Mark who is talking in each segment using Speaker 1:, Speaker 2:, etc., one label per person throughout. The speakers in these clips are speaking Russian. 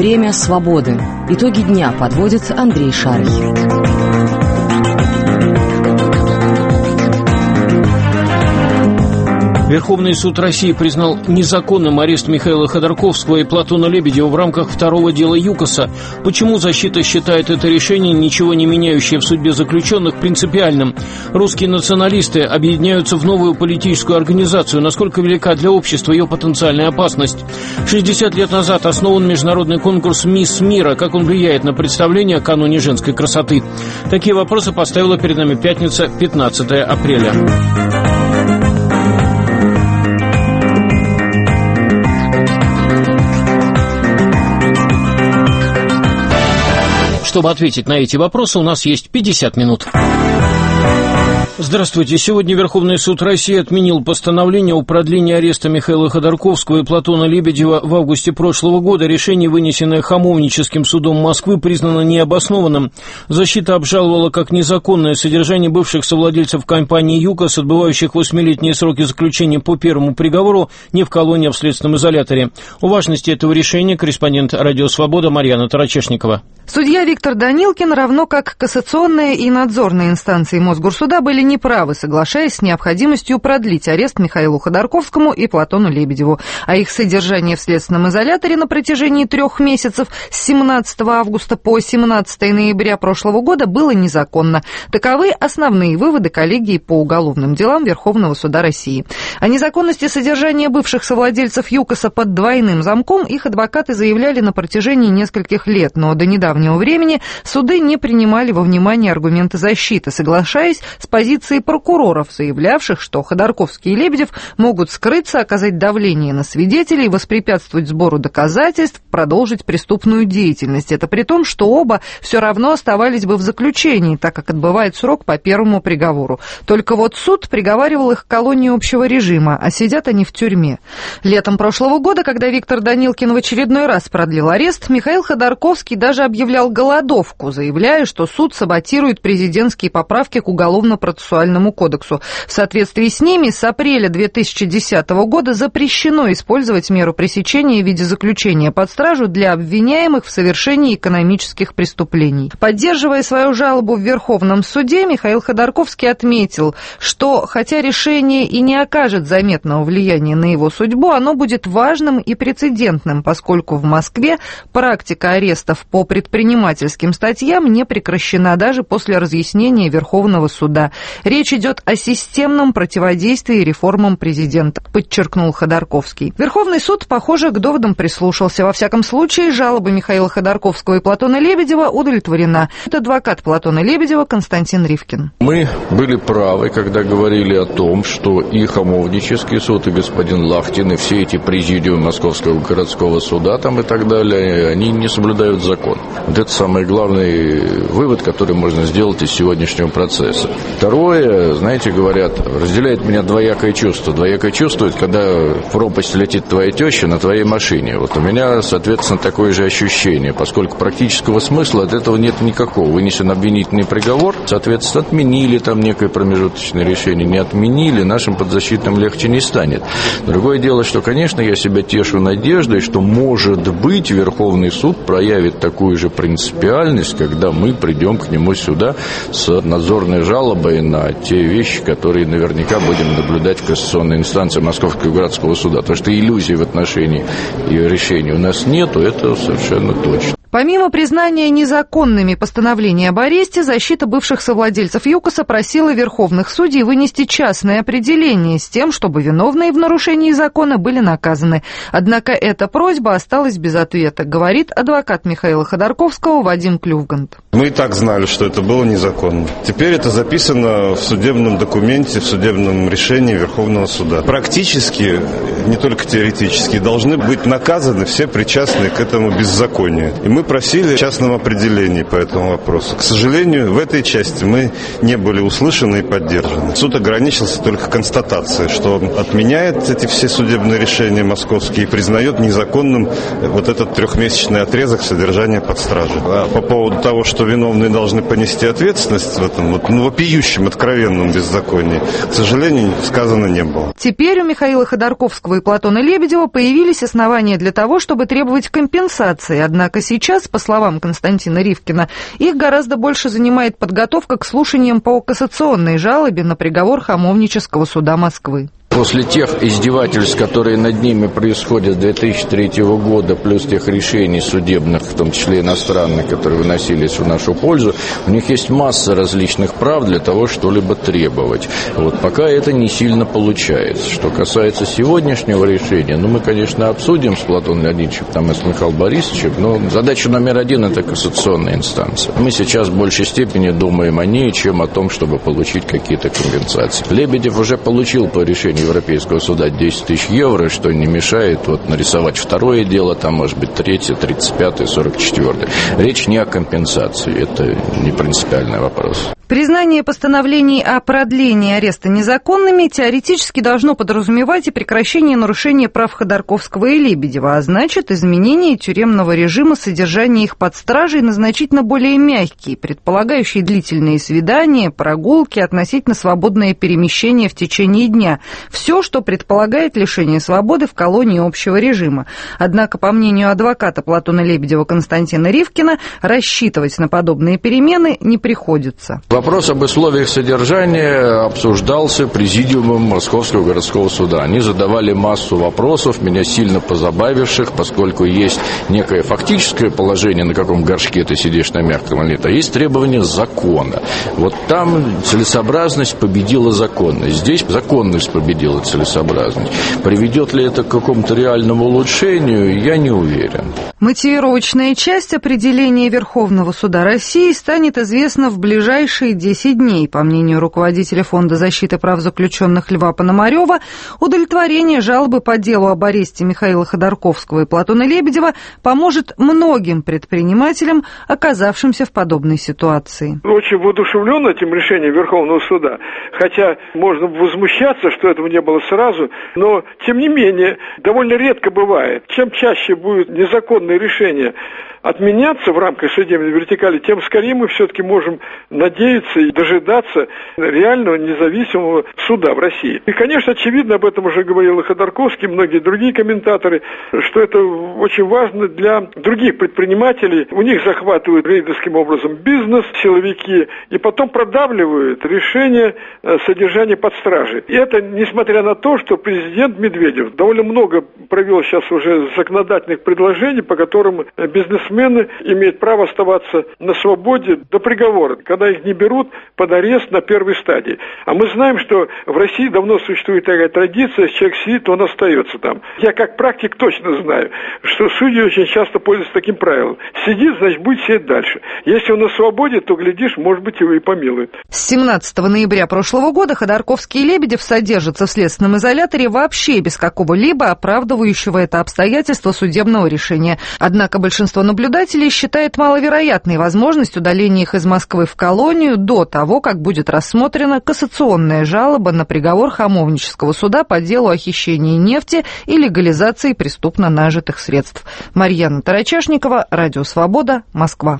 Speaker 1: Время свободы. Итоги дня подводит Андрей Шарый.
Speaker 2: Верховный суд России признал незаконным арест Михаила Ходорковского и Платона Лебедева в рамках второго дела ЮКОСа. Почему защита считает это решение, ничего не меняющее в судьбе заключенных, принципиальным? Русские националисты объединяются в новую политическую организацию. Насколько велика для общества ее потенциальная опасность? 60 лет назад основан международный конкурс «Мисс Мира». Как он влияет на представление о каноне женской красоты? Такие вопросы поставила перед нами пятница, 15 апреля. Чтобы ответить на эти вопросы, у нас есть 50 минут. Здравствуйте. Сегодня Верховный суд России отменил постановление о продлении ареста Михаила Ходорковского и Платона Лебедева в августе прошлого года. Решение, вынесенное Хамовническим судом Москвы, признано необоснованным. Защита обжаловала как незаконное содержание бывших совладельцев компании «ЮКОС», отбывающих 8-летние сроки заключения по первому приговору, не в колонии, а в следственном изоляторе. О важности этого решения корреспондент «Радио Свобода» Марьяна Тарачешникова.
Speaker 3: Судья Виктор Данилкин, равно как кассационные и надзорные инстанции Мосгорсуда, были неправы, соглашаясь с необходимостью продлить арест Михаилу Ходорковскому и Платону Лебедеву. А их содержание в следственном изоляторе на протяжении 3 месяцев с 17 августа по 17 ноября прошлого года было незаконно. Таковы основные выводы коллегии по уголовным делам Верховного суда России. О незаконности содержания бывших совладельцев ЮКОСа под двойным замком их адвокаты заявляли на протяжении нескольких лет, но до недавнего времени суды не принимали во внимание аргументы защиты, соглашаясь с позицией прокуроров, заявлявших, что Ходорковский и Лебедев могут скрыться, оказать давление на свидетелей, воспрепятствовать сбору доказательств, продолжить преступную деятельность. Это при том, что оба все равно оставались бы в заключении, так как отбывает срок по первому приговору. Только вот суд приговаривал их к колонии общего режима, а сидят они в тюрьме. Летом прошлого года, когда Виктор Данилкин в очередной раз продлил арест, Михаил Ходорковский даже объявлял голодовку, заявляя, что суд саботирует президентские поправки к Уголовно-процессуальному кодексу. В соответствии с ними с апреля 2010 года запрещено использовать меру пресечения в виде заключения под стражу для обвиняемых в совершении экономических преступлений. Поддерживая свою жалобу в Верховном суде, Михаил Ходорковский отметил, что хотя решение и не окажет заметного влияния на его судьбу, оно будет важным и прецедентным, поскольку в Москве практика арестов по предпринимательским статьям не прекращена даже после разъяснения Верховного суда. Речь идет о системном противодействии реформам президента, подчеркнул Ходорковский. Верховный суд, похоже, к доводам прислушался. Во всяком случае, жалоба Михаила Ходорковского и Платона Лебедева удовлетворена. Это адвокат Платона Лебедева Константин Ривкин.
Speaker 4: Мы были правы, когда говорили о том, что и Хамовнический суд, и господин Лахтин, и все эти президиумы Московского городского суда там и так далее, они не соблюдают закон. Вот это самый главный вывод, который можно сделать из сегодняшнего процесса. Второе, знаете, говорят, разделяет меня двоякое чувство. Двоякое чувство, когда в пропасть летит твоя теща на твоей машине. Вот у меня, соответственно, такое же ощущение, поскольку практического смысла от этого нет никакого. Вынесен обвинительный приговор, соответственно, отменили там некое промежуточное решение, не отменили, нашим подзащитным легче не станет. Другое дело, что, конечно, я себя тешу надеждой, что, может быть, Верховный суд проявит такую же принципиальность, когда мы придем к нему сюда с надзорной жалобой на те вещи, которые наверняка будем наблюдать в кассационной инстанции Московского городского суда. Потому что иллюзий в отношении ее решения у нас нету, это совершенно точно.
Speaker 3: Помимо признания незаконными постановления об аресте, защита бывших совладельцев ЮКОСа просила верховных судей вынести частное определение с тем, чтобы виновные в нарушении закона были наказаны. Однако эта просьба осталась без ответа, говорит адвокат Михаила Ходорковского Вадим Клювгант.
Speaker 5: Мы и так знали, что это было незаконно. Теперь это записано в судебном документе, в судебном решении Верховного суда. Практически, не только теоретически, должны быть наказаны все причастные к этому беззаконию. И мы вы просили в частном определении по этому вопросу. К сожалению, в этой части мы не были услышаны и поддержаны. Суд ограничился только констатацией, что он отменяет эти все судебные решения московские и признает незаконным вот этот 3-месячный отрезок содержания под стражей. А по поводу того, что виновные должны понести ответственность в этом вопиющем, откровенном беззаконии, к сожалению, сказано не было.
Speaker 3: Теперь у Михаила Ходорковского и Платона Лебедева появились основания для того, чтобы требовать компенсации. Однако сейчас, по словам Константина Ривкина, их гораздо больше занимает подготовка к слушаниям по кассационной жалобе на приговор Хамовнического суда Москвы.
Speaker 4: После тех издевательств, которые над ними происходят с 2003 года, плюс тех решений судебных, в том числе иностранных, которые выносились в нашу пользу, у них есть масса различных прав для того, что-либо требовать. Пока это не сильно получается. Что касается сегодняшнего решения, мы, конечно, обсудим с Платоном Леонидовичем, и с Михаилом Борисовичем, но задача номер один – это кассационная инстанция. Мы сейчас в большей степени думаем о ней, чем о том, чтобы получить какие-то компенсации. Лебедев уже получил по решению Европейского суда 10 тысяч евро, что не мешает нарисовать второе дело, может быть, третье, 35-е, 44-е. Речь не о компенсации, это не принципиальный вопрос.
Speaker 3: Признание постановлений о продлении ареста незаконными теоретически должно подразумевать и прекращение нарушения прав Ходорковского и Лебедева, а значит, изменение тюремного режима содержания их под стражей на значительно более мягкий, предполагающий длительные свидания, прогулки, относительно свободное перемещение в течение дня. Все, что предполагает лишение свободы в колонии общего режима. Однако, по мнению адвоката Платона Лебедева Константина Ривкина, рассчитывать на подобные перемены не приходится.
Speaker 4: Вопрос об условиях содержания обсуждался президиумом Московского городского суда. Они задавали массу вопросов, меня сильно позабавивших, поскольку есть некое фактическое положение, на каком горшке ты сидишь, на мягком или нет, а есть требования закона. Там целесообразность победила законность. Здесь законность победила целесообразность. Приведет ли это к какому-то реальному улучшению, я не уверен.
Speaker 3: Мотивировочная часть определения Верховного суда России станет известна в ближайшие 10 дней. По мнению руководителя Фонда защиты прав заключенных Льва Пономарёва, удовлетворение жалобы по делу об аресте Михаила Ходорковского и Платона Лебедева поможет многим предпринимателям, оказавшимся в подобной ситуации.
Speaker 6: Очень воодушевлен этим решением Верховного суда, хотя можно возмущаться, что этого не было сразу, но, тем не менее, довольно редко бывает. Чем чаще будет незаконное решение отменяться в рамках судебной вертикали, тем скорее мы все-таки можем надеяться и дожидаться реального независимого суда в России. И, конечно, очевидно, об этом уже говорил и Ходорковский, и многие другие комментаторы, что это очень важно для других предпринимателей. У них захватывают рейдерским образом бизнес, силовики, и потом продавливают решение содержания под стражей. И это несмотря на то, что президент Медведев довольно много провел сейчас уже законодательных предложений, по которым бизнесмены имеют право оставаться на свободе до приговора, когда их не берут под арест на первой стадии. А мы знаем, что в России давно существует такая традиция, если человек сидит, то он остается там. Я как практик точно знаю, что судьи очень часто пользуются таким правилом. Сидит, значит, будет сидеть дальше. Если он на свободе, то, глядишь, может быть, его и помилуют.
Speaker 3: С 17 ноября прошлого года Ходорковский и Лебедев содержатся в следственном изоляторе вообще без какого-либо оправдывающего это обстоятельство судебного решения. Однако большинство наблюдателей считает маловероятной возможность удаления их из Москвы в колонию до того, как будет рассмотрена кассационная жалоба на приговор Хамовнического суда по делу о хищении нефти и легализации преступно нажитых средств. Марьяна Тарачешникова, Радио Свобода, Москва.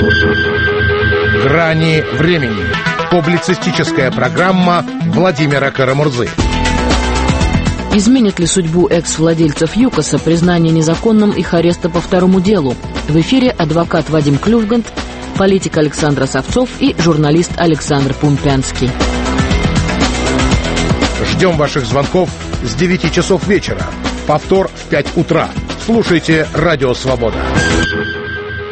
Speaker 7: «Грани времени». Публицистическая программа Владимира Карамурзы.
Speaker 1: Изменит ли судьбу экс-владельцев ЮКОСа признание незаконным их ареста по второму делу? В эфире адвокат Вадим Клювгант, политик Александр Савцов и журналист Александр Пумпянский.
Speaker 7: Ждем ваших звонков с 9 часов вечера. Повтор в 5 утра. Слушайте «Радио Свобода».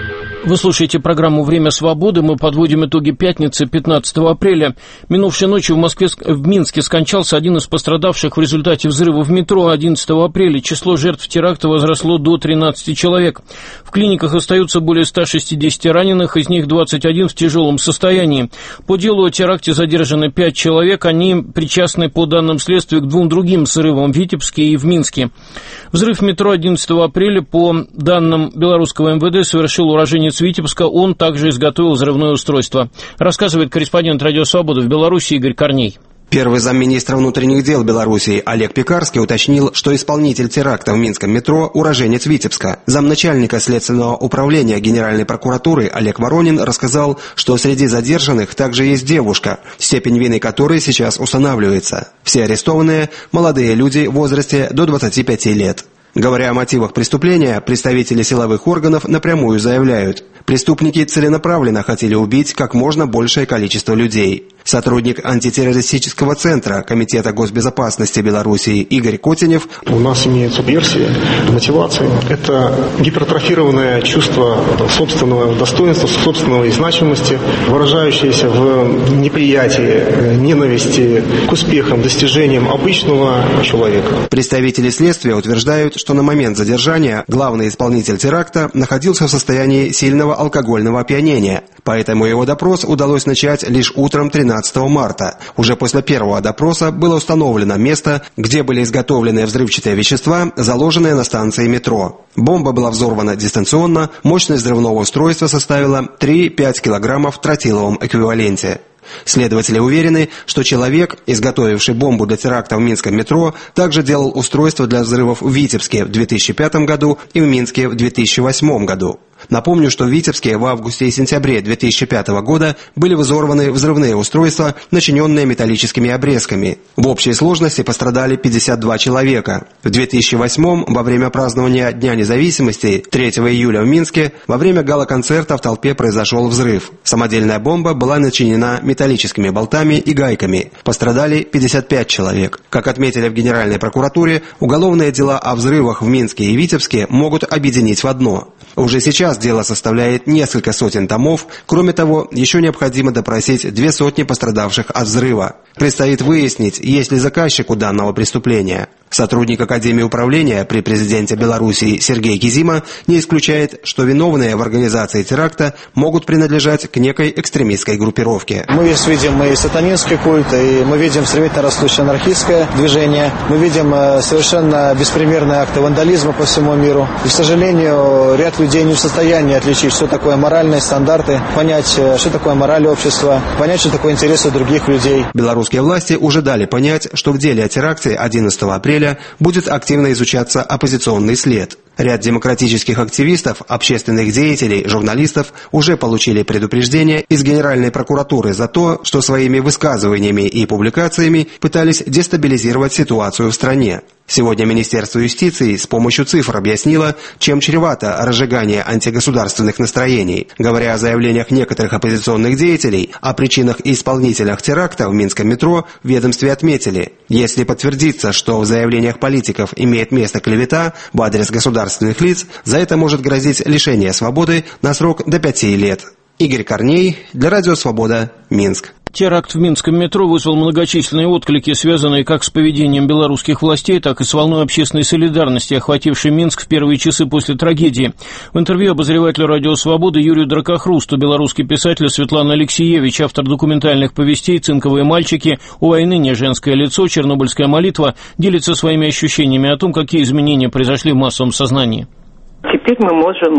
Speaker 2: Вы слушаете программу «Время свободы». Мы подводим итоги пятницы, 15 апреля. Минувшей ночью в Минске скончался один из пострадавших в результате взрыва в метро 11 апреля. Число жертв теракта возросло до 13 человек. В клиниках остаются более 160 раненых, из них 21 в тяжелом состоянии. По делу о теракте задержаны 5 человек. Они причастны, по данным следствия, к 2 другим взрывам в Витебске и в Минске. Взрыв в метро 11 апреля, по данным белорусского МВД, совершил уроженец Витебска, он также изготовил взрывное устройство. Рассказывает корреспондент «Радио Свобода» в Беларуси Игорь Корней.
Speaker 8: Первый замминистра внутренних дел Беларуси Олег Пекарский уточнил, что исполнитель теракта в Минском метро – уроженец Витебска. Замначальника Следственного управления Генеральной прокуратуры Олег Воронин рассказал, что среди задержанных также есть девушка, степень вины которой сейчас устанавливается. Все арестованные – молодые люди в возрасте до 25 лет. Говоря о мотивах преступления, представители силовых органов напрямую заявляют: преступники целенаправленно хотели убить как можно большее количество людей. Сотрудник антитеррористического центра Комитета госбезопасности Беларуси Игорь Котенев:
Speaker 9: у нас имеется версия мотивации. Это гипертрофированное чувство собственного достоинства, собственной значимости, выражающееся в неприятии, ненависти к успехам, достижениям обычного человека.
Speaker 8: Представители следствия утверждают, что на момент задержания главный исполнитель теракта находился в состоянии сильного алкогольного опьянения, поэтому его допрос удалось начать лишь утром 13 марта. Уже после первого допроса было установлено место, где были изготовлены взрывчатые вещества, заложенные на станции метро. Бомба была взорвана дистанционно, мощность взрывного устройства составила 3-5 килограммов в тротиловом эквиваленте. Следователи уверены, что человек, изготовивший бомбу для теракта в Минском метро, также делал устройство для взрывов в Витебске в 2005 году и в Минске в 2008 году. Напомню, что в Витебске в августе и сентябре 2005 года были взорваны взрывные устройства, начиненные металлическими обрезками. В общей сложности пострадали 52 человека. В 2008 во время празднования Дня независимости 3 июля в Минске во время гала-концерта в толпе произошел взрыв. Самодельная бомба была начинена металлическими болтами и гайками. Пострадали 55 человек. Как отметили в Генеральной прокуратуре, уголовные дела о взрывах в Минске и Витебске могут объединить в одно. Уже сейчас дело составляет несколько сотен томов. Кроме того, еще необходимо допросить 200 пострадавших от взрыва. Предстоит выяснить, есть ли заказчик у данного преступления. Сотрудник Академии управления при президенте Беларуси Сергей Кизима не исключает, что виновные в организации теракта могут принадлежать к некой экстремистской группировке.
Speaker 10: Мы здесь видим и сатанинский культ, и мы видим стремительно растущее анархистское движение. Мы видим совершенно беспримерные акты вандализма по всему миру. И, к сожалению, ряд людей не в состоянии отличить, что такое моральные стандарты, понять, что такое мораль общества, понять, что такое интересы других людей.
Speaker 8: Белорусские власти уже дали понять, что в деле о теракте 11 апреля будет активно изучаться оппозиционный след. Ряд демократических активистов, общественных деятелей, журналистов уже получили предупреждение из Генеральной прокуратуры за то, что своими высказываниями и публикациями пытались дестабилизировать ситуацию в стране. Сегодня Министерство юстиции с помощью цифр объяснило, чем чревато разжигание антигосударственных настроений. Говоря о заявлениях некоторых оппозиционных деятелей о причинах и исполнителях теракта в Минском метро, в ведомстве отметили: если подтвердится, что в заявлениях политиков имеет место клевета в адрес государственных лиц, за это может грозить лишение свободы на срок до 5 лет. Игорь Корней для Радио Свобода, Минск.
Speaker 2: Теракт в Минском метро вызвал многочисленные отклики, связанные как с поведением белорусских властей, так и с волной общественной солидарности, охватившей Минск в первые часы после трагедии. В интервью обозревателю «Радио Свободы» Юрию Дракохрусту белорусский писатель Светлана Алексеевич, автор документальных повестей «Цинковые мальчики», «У войны не женское лицо», «Чернобыльская молитва», делится своими ощущениями о том, какие изменения произошли в массовом сознании.
Speaker 11: Теперь мы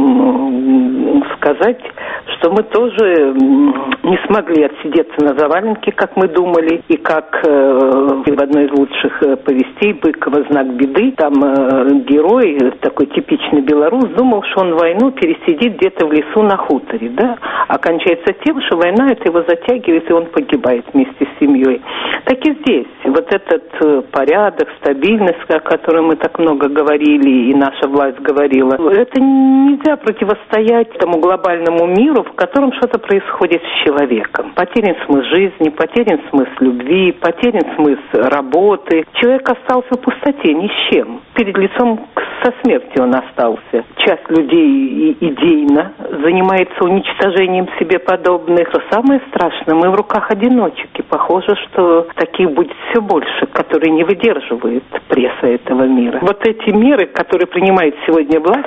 Speaker 11: можем сказать, что мы тоже не смогли отсидеться на заваленке, как мы думали, и как в одной из лучших повестей Быкова «Знак беды», там герой, такой типичный белорус, думал, что он войну пересидит где-то в лесу на хуторе, да, а кончается тем, что война это его затягивает, и он погибает вместе с семьей. Так и здесь. Вот этот порядок, стабильность, о которой мы так много говорили, и наша власть говорила, это нельзя противостоять этому глобальному миру, миру, в котором что-то происходит с человеком. Потерян смысл жизни, потерян смысл любви, потерян смысл работы. Человек остался в пустоте ни с чем. Перед лицом со смертью он остался. Часть людей идейно занимается уничтожением себе подобных. Но самое страшное, мы в руках одиночек. И похоже, что таких будет все больше, которые не выдерживают пресса этого мира. Вот эти меры, которые принимает сегодня власть,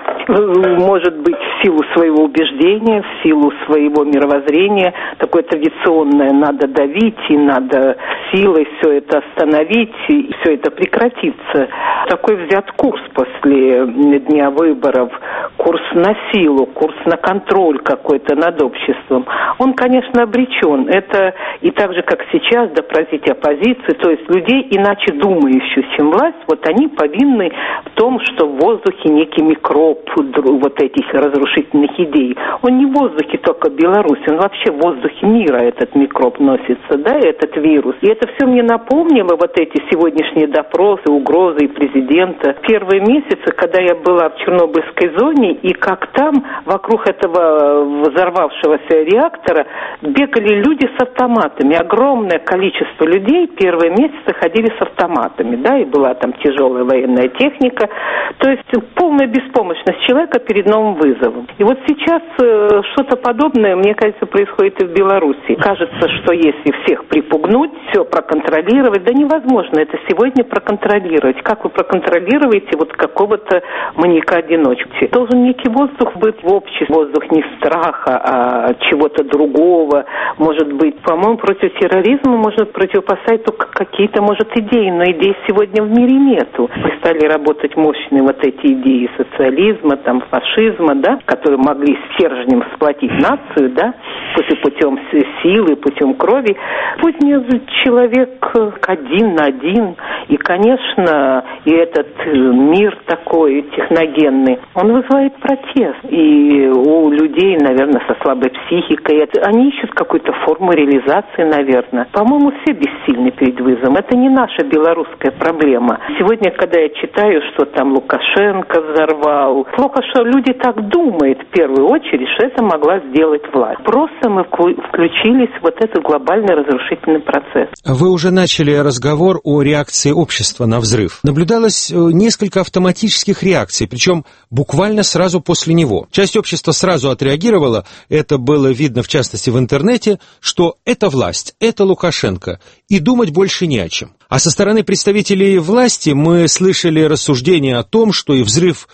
Speaker 11: может быть, в силу своего убеждения, в силу своего мировоззрения, такое традиционное, надо давить и надо силой все это остановить, и все это прекратится. Такой взят курс после дня выборов, курс на силу, курс на контроль какой-то над обществом. Он, конечно, обречен. Это и так же, как сейчас, допросить оппозицию, то есть людей, иначе думающих, чем власть, вот они повинны в том, что в воздухе некий микроб вот этих разрушительных идей. Он не в воздухе только Беларуси, он вообще в воздухе мира этот микроб носится, да, этот вирус. И это все мне напомнило вот эти сегодняшние допросы, угрозы президента. Первые месяцы, когда я была в Чернобыльской зоне, и как там вокруг этого взорвавшегося реактора бегали люди с автоматами. Огромное количество людей первые месяцы ходили с автоматами, да, и была там тяжелая военная техника. То есть полная беспомощность человека перед новым вызовом. И вот сейчас что-то подобное, мне кажется, происходит и в Беларуси. Кажется, что если всех припугнуть, все проконтролировать, да невозможно это сегодня проконтролировать. Как вы проконтролируете вот какого-то маньяка-одиночки? Должен некий воздух быть в обществе. Воздух не страха, а чего-то другого. Может быть, по-моему, против терроризма можно противопоставить только какие-то, может, идеи, но идей сегодня в мире нету. Мы стали работать мощные вот эти идеи социализма, там, фашизма, да, которые могли стержнем сплотить нацию, да, путем силы, путем крови. Пусть не человек один на один. И, конечно, и этот мир такой техногенный, он вызывает протест. И у людей, наверное, со слабой психикой, они ищут какую-то форму реализации, наверное. По-моему, все бессильны перед вызовом. Это не наша белорусская проблема. Сегодня, когда я читаю, что там Лукашенко взорвал, плохо, что люди так думают в первую очередь, что это могла сделать власть. Просто мы включились в вот этот глобальный разрушительный процесс.
Speaker 12: Вы уже начали разговор о реакции общества на взрыв. Наблюдалось несколько автоматических реакций, причем буквально сразу после него. Часть общества сразу отреагировала, это было видно в частности в интернете, что это власть, это Лукашенко, и думать больше не о чем. А со стороны представителей власти мы слышали рассуждения о том, что и взрыв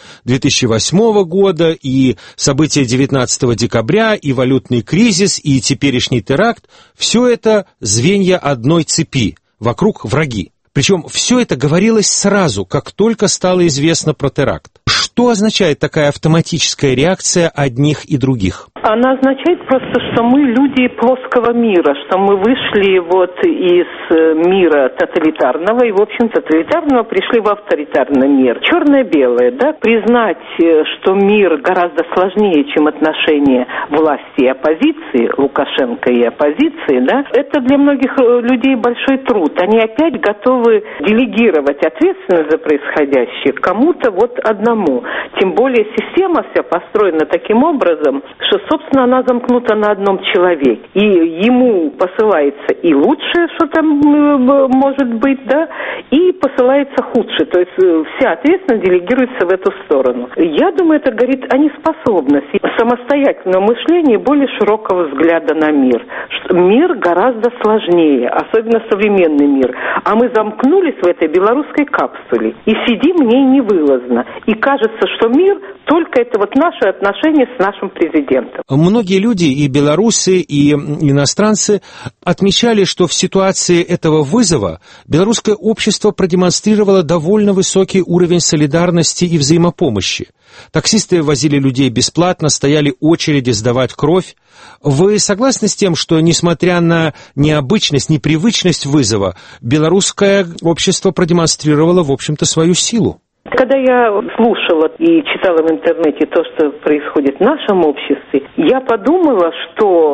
Speaker 12: 2008 года, и события 19 декабря, и валютный кризис, и теперешний теракт – все это звенья одной цепи, вокруг враги. Причем все это говорилось сразу, как только стало известно про теракт. Что означает такая автоматическая реакция одних и других?
Speaker 11: Она означает просто, что мы люди плоского мира, что мы вышли вот из мира тоталитарного и, в общем, тоталитарного пришли в авторитарный мир. Черное-белое, да, признать, что мир гораздо сложнее, чем отношения власти и оппозиции, Лукашенко и оппозиции, да, это для многих людей большой труд. Они опять готовы делегировать ответственность за происходящее кому-то вот одному. Тем более система вся построена таким образом, что, собственно, она замкнута на одном человеке. И ему посылается и лучшее, что там может быть, да, и посылается худшее. То есть вся ответственность делегируется в эту сторону. Я думаю, это говорит о неспособности самостоятельного мышления и более широкого взгляда на мир. Мир гораздо сложнее, особенно современный мир. А мы замкнулись в этой белорусской капсуле и сидим в ней невылазно. И кажется, что мир только это вот наши отношения с нашим президентом.
Speaker 12: Многие люди, и белорусы, и иностранцы, отмечали, что в ситуации этого вызова белорусское общество продемонстрировало довольно высокий уровень солидарности и взаимопомощи. Таксисты возили людей бесплатно, стояли очереди сдавать кровь. Вы согласны с тем, что, несмотря на необычность, непривычность вызова, белорусское общество продемонстрировало, в общем-то, свою силу?
Speaker 11: Когда я слушала и читала в интернете то, что происходит в нашем обществе, я подумала, что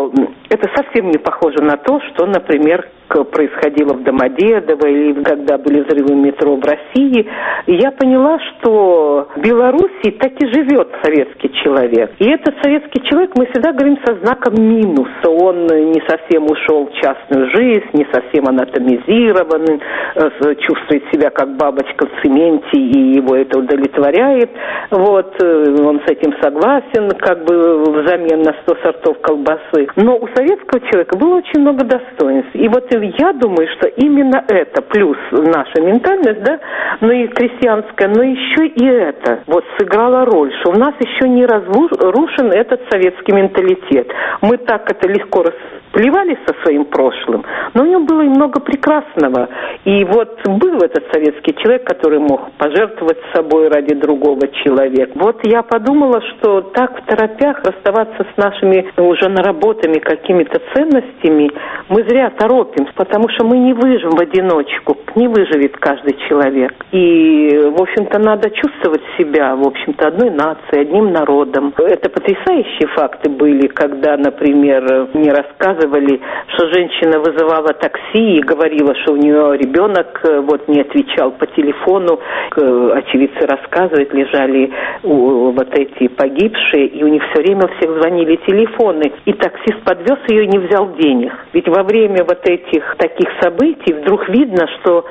Speaker 11: Это совсем не похоже на то, что, например, происходило в Домодедово или когда были взрывы метро в России. И я поняла, что в Белоруссии так и живет советский человек. И этот советский человек, мы всегда говорим, со знаком минуса. Он не совсем ушел в частную жизнь, не совсем анатомизирован, чувствует себя как бабочка в цементе, и его это удовлетворяет. Вот, он с этим согласен, как бы взамен на 100 сортов колбасы. Но у советского человека было очень много достоинств. И вот я думаю, что именно это, плюс наша ментальность, да, но и крестьянская, но еще и это вот сыграло роль, что у нас еще не разрушен этот советский менталитет. Мы так это легко расплевались со своим прошлым, но у него было и много прекрасного. И вот был этот советский человек, который мог пожертвовать собой ради другого человека. Вот я подумала, что так в торопях расставаться с нашими уже наработанными какими-то ценностями мы зря торопимся, потому что мы не выживем в одиночку, не выживет каждый человек. И, в общем-то, надо чувствовать себя, в общем-то, одной нацией, одним народом. Это потрясающие факты были, когда, например, мне рассказывали, что женщина вызывала такси и говорила, что у нее ребенок вот не отвечал по телефону. Очевидцы рассказывают, лежали вот эти погибшие, и у них все время всех звонили телефоны. И таксист подвез ее и не взял денег. Ведь во время вот этих таких событий вдруг видно, что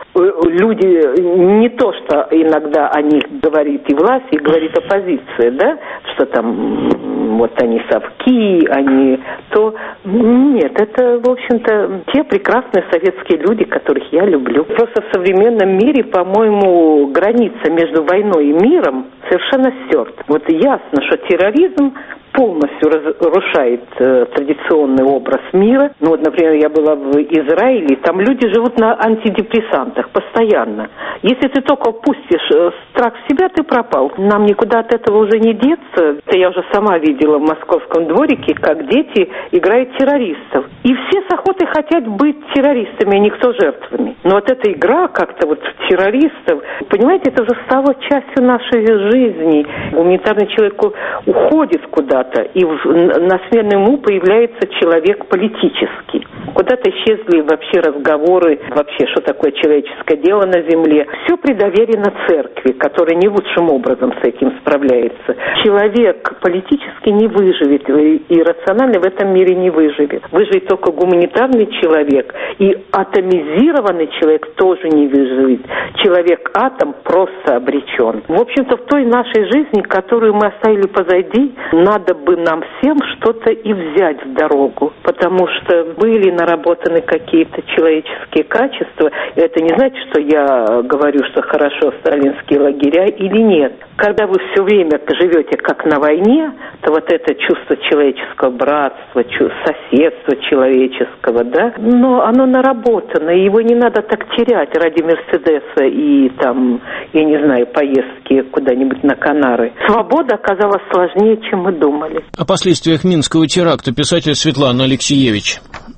Speaker 11: люди не то, что иногда о них говорит и власть, и говорит оппозиция, да, что там вот они совки, они то. Нет, это, в общем-то, те прекрасные советские люди, которых я люблю. Просто в современном мире, по-моему, граница между войной и миром совершенно стерта. Вот ясно, что терроризм полностью разрушает традиционный образ мира. Ну вот, например, я была в Израиле, там люди живут на антидепрессантах постоянно. Если ты только пустишь страх в себя, ты пропал. Нам никуда от этого уже не деться. Это я уже сама видела в московском дворике, как дети играют террористов. И все с охотой хотят быть террористами, а не кто жертвами. Но вот эта игра как-то вот террористов, понимаете, это уже стало частью нашей жизни. Гуманитарный человек уходит куда-то, и на смену ему появляется человек политический. Куда-то исчезли вообще разговоры, вообще, что такое человеческое дело на земле. Все предоверено церкви, которая не лучшим образом с этим справляется. Человек политически не выживет, и рационально в этом мире не выживет. Выживет только гуманитарный человек, и атомизированный человек тоже не выживет. Человек-атом просто обречен. В общем-то, в той нашей жизни, которую мы оставили позади, надо бы нам всем что-то и взять в дорогу, потому что были наработаны какие-то человеческие качества. И это не значит, что я говорю, что хорошо сталинские лагеря или нет. Когда вы все время живете как на войне, то вот это чувство человеческого братства, соседства человеческого, да, но оно наработано, и его не надо так терять ради Мерседеса и там, я не знаю, поездки куда-нибудь на Канары. Свобода оказалась сложнее, чем мы думали.
Speaker 2: О последствиях Минского теракта писатель Светлана Алексеевич.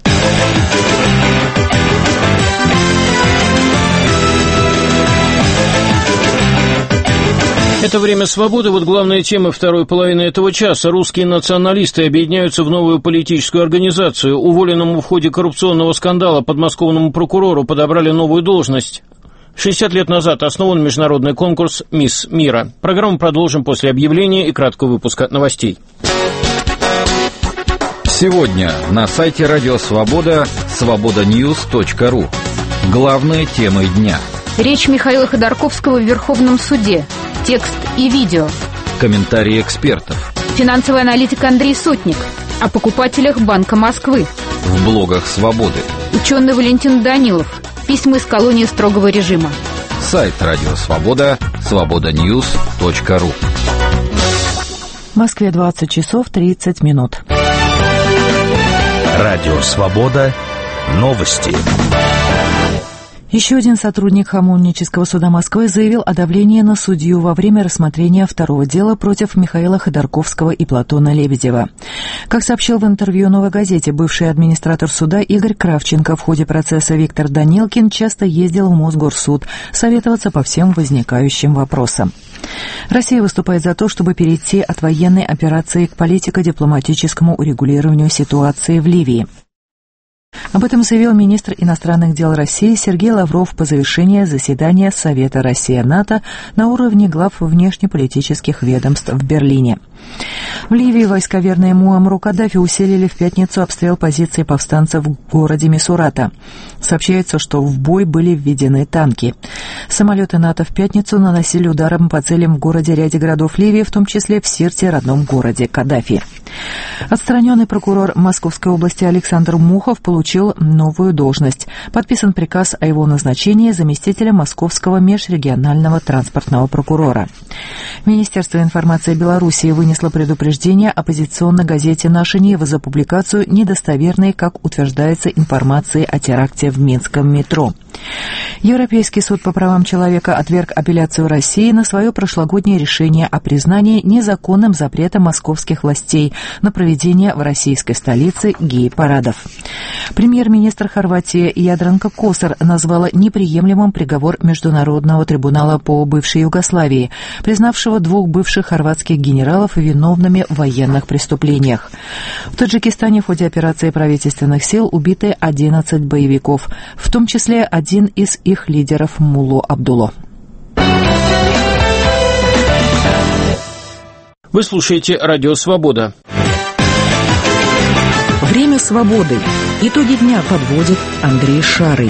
Speaker 2: Это «Время свободы». Вот главная тема второй половины этого часа. Русские националисты объединяются в новую политическую организацию. Уволенному в ходе коррупционного скандала подмосковному прокурору подобрали новую должность. 60 лет назад основан международный конкурс «Мисс Мира». Программу продолжим после объявления и краткого выпуска новостей.
Speaker 13: Сегодня на сайте Радио Свобода свободаньюз.ру. Главные темы дня.
Speaker 14: Речь Михаила Ходорковского в Верховном суде. Текст и видео.
Speaker 13: Комментарии экспертов.
Speaker 14: Финансовый аналитик Андрей Сотник. О покупателях Банка Москвы.
Speaker 13: В блогах Свободы.
Speaker 14: Ученый Валентин Данилов. Письма из колонии строгого режима.
Speaker 13: Сайт Радио Свобода свободаньюз.ру.
Speaker 15: В Москве 20 часов 30 минут.
Speaker 16: Радио Свобода. Новости.
Speaker 15: Еще один сотрудник Хамовнического суда Москвы заявил о давлении на судью во время рассмотрения второго дела против Михаила Ходорковского и Платона Лебедева. Как сообщил в интервью «Новой газете» бывший администратор суда Игорь Кравченко, в ходе процесса Виктор Данилкин часто ездил в Мосгорсуд советоваться по всем возникающим вопросам. Россия выступает за то, чтобы перейти от военной операции к политико-дипломатическому урегулированию ситуации в Ливии. Об этом заявил министр иностранных дел России Сергей Лавров по завершении заседания Совета Россия-НАТО на уровне глав внешнеполитических ведомств в Берлине. В Ливии войска, верные Муаммару Каддафи, усилили в пятницу обстрел позиций повстанцев в городе Мисурата. Сообщается, что в бой были введены танки. Самолеты НАТО в пятницу наносили ударом по целям в городе ряде городов Ливии, в том числе в Сирте, родном городе Каддафи. Отстраненный прокурор Московской области Александр Мухов получил новую должность. Подписан приказ о его назначении заместителя Московского межрегионального транспортного прокурора. Министерство информации Белоруссии вынесло предупреждение оппозиционной газете «Наша Нива» за публикацию недостоверной, как утверждается, информации о теракте в Минском метро. Европейский суд по правам человека отверг апелляцию России на свое прошлогоднее решение о признании незаконным запрета московских властей на проведение в российской столице гей-парадов. Премьер-министр Хорватии Ядранка Косар назвала неприемлемым приговор Международного трибунала по бывшей Югославии, признавшего двух бывших хорватских генералов виновными в военных преступлениях. В Таджикистане в ходе операции правительственных сил убиты 11 боевиков, в том числе один из их лидеров Мулло Абдулло.
Speaker 2: Вы слушаете «Радио Свобода».
Speaker 1: Время свободы. Итоги дня подводит Андрей Шарый.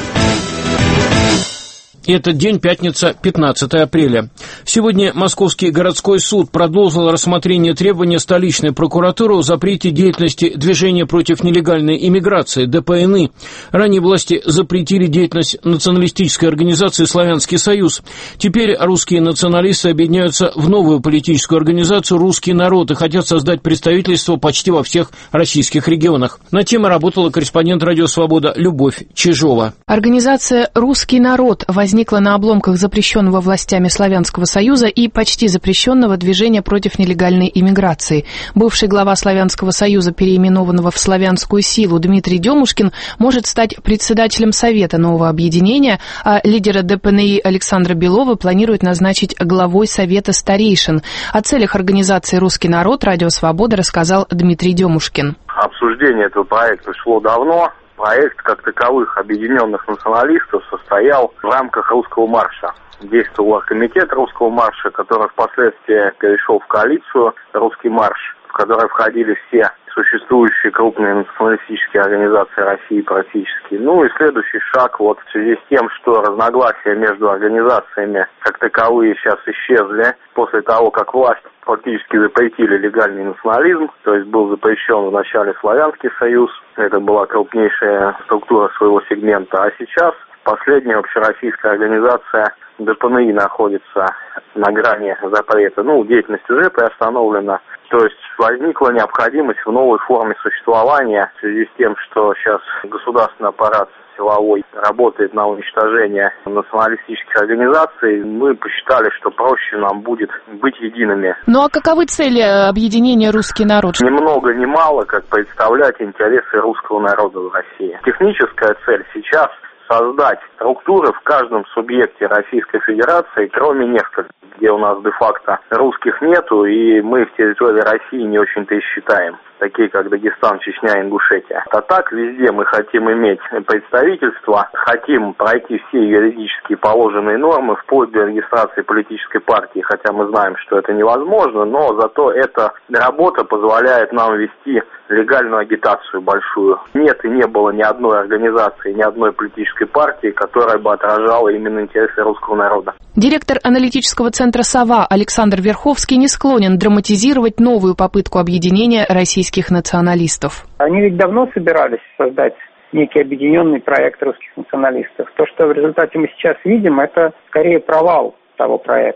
Speaker 2: Этот день, пятница, 15 апреля. Сегодня Московский городской суд продолжил рассмотрение требования столичной прокуратуры о запрете деятельности Движения против нелегальной иммиграции, ДПНИ. Ранее власти запретили деятельность националистической организации «Славянский союз». Теперь русские националисты объединяются в новую политическую организацию «Русский народ» и хотят создать представительство почти во всех российских регионах. Над темой работала корреспондент «Радио Свобода» Любовь Чижова.
Speaker 14: Организация «Русский народ» возникла на обломках запрещенного властями Славянского союза и почти запрещенного Движения против нелегальной иммиграции. Бывший глава Славянского союза, переименованного в Славянскую силу, Дмитрий Демушкин может стать председателем Совета нового объединения, а лидера ДПНИ Александра Белова планируют назначить главой Совета старейшин. О целях организации «Русский народ» Радио Свобода рассказал Дмитрий Демушкин.
Speaker 16: Обсуждение этого проекта шло давно. Проект, как таковых объединенных националистов, состоял в рамках русского марша. Действовал комитет русского марша, который впоследствии перешел в коалицию «Русский марш», в которой входили все существующие крупные националистические организации России практически. Ну и следующий шаг вот в связи с тем, что разногласия между организациями как таковые сейчас исчезли после того, как власть фактически запретили легальный национализм, то есть был запрещен вначале Славянский союз, это была крупнейшая структура своего сегмента, а сейчас последняя общероссийская организация ДПНИ находится на грани запрета. Деятельность уже приостановлена. То есть возникла необходимость в новой форме существования в связи с тем, что сейчас государственный аппарат силовой работает на уничтожение националистических организаций. Мы посчитали, что проще нам будет быть едиными.
Speaker 14: Ну а каковы цели объединения «Русский народ»?
Speaker 16: Ни много ни мало, как представлять интересы русского народа в России. Техническая цель сейчас создать структуры в каждом субъекте Российской Федерации, кроме нескольких, где у нас де-факто русских нету, и мы в территории России не очень-то и считаем, такие как Дагестан, Чечня, Ингушетия. А так везде мы хотим иметь представительство, хотим пройти все юридически положенные нормы, вплоть до регистрации политической партии, хотя мы знаем, что это невозможно, но зато эта работа позволяет нам вести легальную агитацию большую. Нет и не было ни одной организации, ни одной политической партии, которая бы отражала именно интересы русского народа.
Speaker 14: Директор аналитического центра «Сова» Александр Верховский не склонен драматизировать новую попытку объединения российских националистов.
Speaker 17: Они ведь давно собирались создать некий объединенный проект русских националистов. То, что в результате мы сейчас видим, это скорее провал того проекта.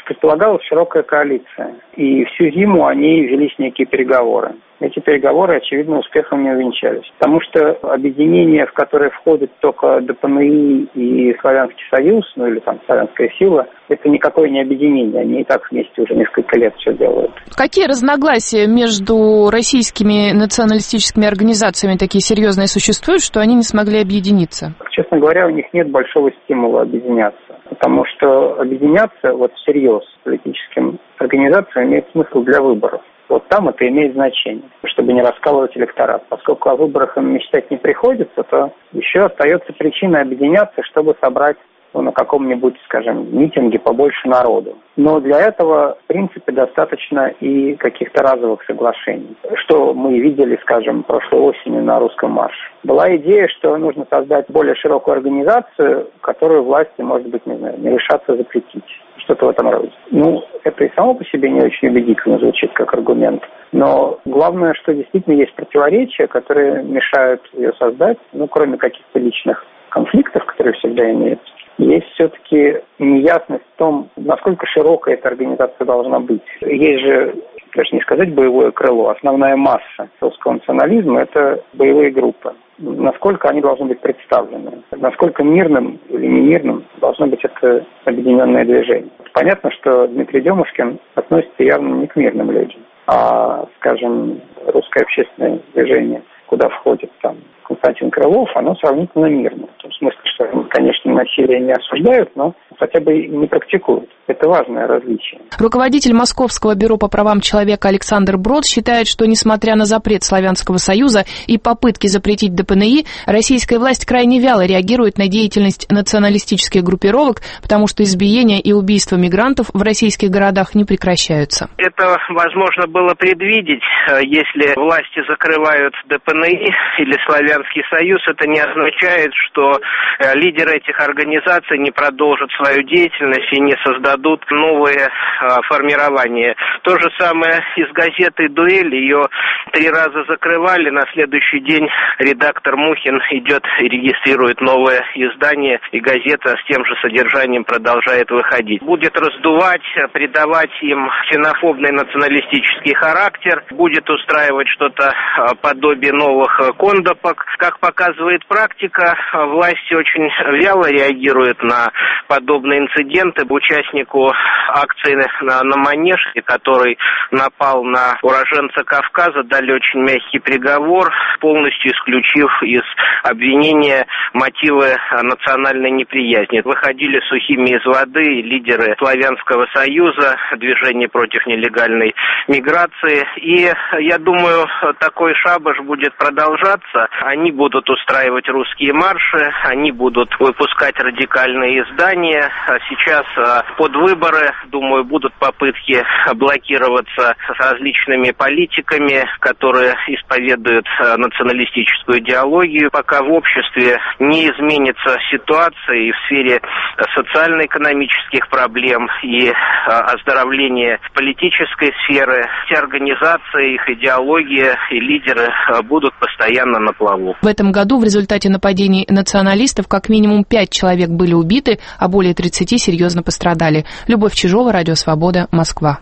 Speaker 17: Предполагалась широкая коалиция, и всю зиму они велись некие переговоры. Эти переговоры, очевидно, успехом не увенчались. Потому что объединение, в которое входит только ДПНИ и Славянский Союз, ну или там Славянская сила, это никакое не объединение. Они и так вместе уже несколько лет все делают.
Speaker 14: Какие разногласия между российскими националистическими организациями такие серьезные существуют, что они не смогли объединиться?
Speaker 17: Честно говоря, у них нет большого стимула объединяться. Потому что объединяться вот всерьез политическим организациям имеет смысл для выборов. Вот там это имеет значение, чтобы не раскалывать электорат. Поскольку о выборах им мечтать не приходится, то еще остается причина объединяться, чтобы собрать на каком-нибудь, скажем, митинге побольше народу. Но для этого, в принципе, достаточно и каких-то разовых соглашений. Что мы видели, скажем, прошлой осенью на русском марше. Была идея, что нужно создать более широкую организацию, которую власти, может быть, не решатся запретить. Что-то в этом роде. Это и само по себе не очень убедительно звучит как аргумент. Но главное, что действительно есть противоречия, которые мешают ее создать, кроме каких-то личных конфликтов, которые всегда имеются. Есть все-таки неясность в том, насколько широкая эта организация должна быть. Есть же, даже не сказать боевое крыло, основная масса русского национализма – это боевые группы. Насколько они должны быть представлены, насколько мирным или немирным должно быть это объединенное движение. Понятно, что Дмитрий Демушкин относится явно не к мирным людям, а, скажем, русское общественное движение, куда входит там Константин Крылов, оно сравнительно мирно. В том смысле, что, конечно, насилие не осуждают, но хотя бы и не практикуют. Это важное различие.
Speaker 14: Руководитель Московского бюро по правам человека Александр Брод считает, что, несмотря на запрет Славянского Союза и попытки запретить ДПНИ, российская власть крайне вяло реагирует на деятельность националистических группировок, потому что избиения и убийства мигрантов в российских городах не прекращаются.
Speaker 18: Это возможно было предвидеть. Если власти закрывают ДПНИ или Славянский Союз, это не означает, что лидеры этих организаций не продолжат свою деятельность и не создадут новые формирования. То же самое и с газетой «Дуэль». Ее 3 раза закрывали. На следующий день редактор Мухин идет и регистрирует новое издание, и газета с тем же содержанием продолжает выходить. Будет раздувать, придавать им ксенофобный националистический характер, будет устраивать что-то подобие новых кондопок. Как показывает практика, власти очень вяло реагируют на подобные инциденты. Участнику акции на Манежке, который напал на уроженца Кавказа, дали очень мягкий приговор, полностью исключив из обвинения мотивы национальной неприязни. Выходили сухими из воды лидеры Славянского Союза, движение против нелегальной миграции. И я думаю, такой шабаш будет продолжаться. Они будут устраивать русские марши, они будут выпускать радикальные издания. Сейчас под выборы, думаю, будут попытки блокироваться с различными политиками, которые исповедуют националистическую идеологию. Пока в обществе не изменится ситуация и в сфере социально-экономических проблем и оздоровления политической сферы, все организации, их идеология и лидеры будут постоянно на плаву.
Speaker 14: В этом году в результате нападений националистов как минимум 5 человек были убиты, а более 30 серьезно пострадали. Любовь Чижова, Радио Свобода, Москва.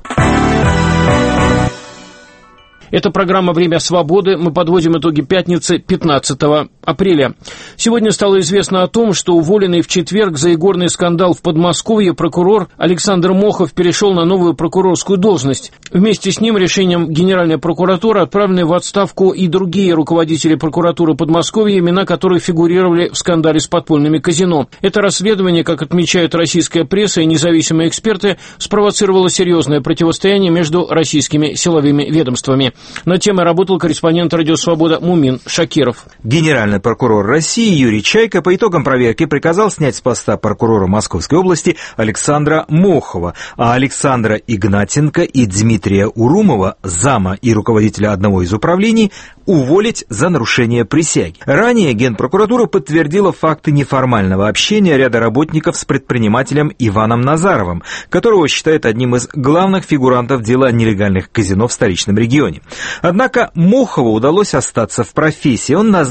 Speaker 2: Это программа «Время свободы». Мы подводим итоги пятницы, 15 апреля. Сегодня стало известно о том, что уволенный в четверг за игорный скандал в Подмосковье прокурор Александр Мохов перешел на новую прокурорскую должность. Вместе с ним решением Генеральной прокуратуры отправлены в отставку и другие руководители прокуратуры Подмосковья, имена которых фигурировали в скандале с подпольными казино. Это расследование, как отмечает российская пресса и независимые эксперты, спровоцировало серьезное противостояние между российскими силовыми ведомствами. Над темой работал корреспондент «Радио Свобода» Мумин Шакиров.
Speaker 19: Генеральный прокурор России Юрий Чайка по итогам проверки приказал снять с поста прокурора Московской области Александра Мохова, а Александра Игнатенко и Дмитрия Урумова, зама и руководителя одного из управлений, уволить за нарушение присяги. Ранее Генпрокуратура подтвердила факты неформального общения ряда работников с предпринимателем Иваном Назаровым, которого считает одним из главных фигурантов дела нелегальных казино в столичном регионе. Однако Мохову удалось остаться в профессии. Он назначен заместителем